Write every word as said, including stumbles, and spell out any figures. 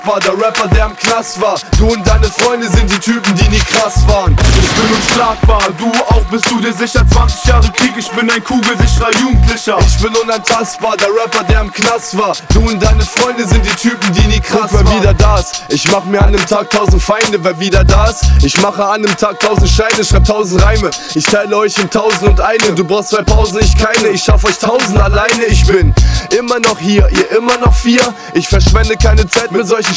war der Rapper, der im Knast war. Du und deine Freunde sind die Typen, die nie krass waren. Ich bin unschlagbar, du auch, bist du dir sicher? zwanzig Jahre Krieg, ich bin ein kugelsicherer Jugendlicher. Ich bin unantastbar, der Rapper, der im Knast war. Du und deine Freunde sind die Typen, die nie krass waren. Wer wieder da ist, ich mach mir an einem Tag tausend Feinde. Wer wieder da ist, ich mache an einem Tag tausend Scheine, schreib tausend Reime. Ich teile euch in tausend und eine. Du brauchst zwei Pausen, ich keine. Ich schaff euch tausend alleine. Ich bin immer noch hier, ihr immer noch vier. Ich verschwende keine Zeit mit solchen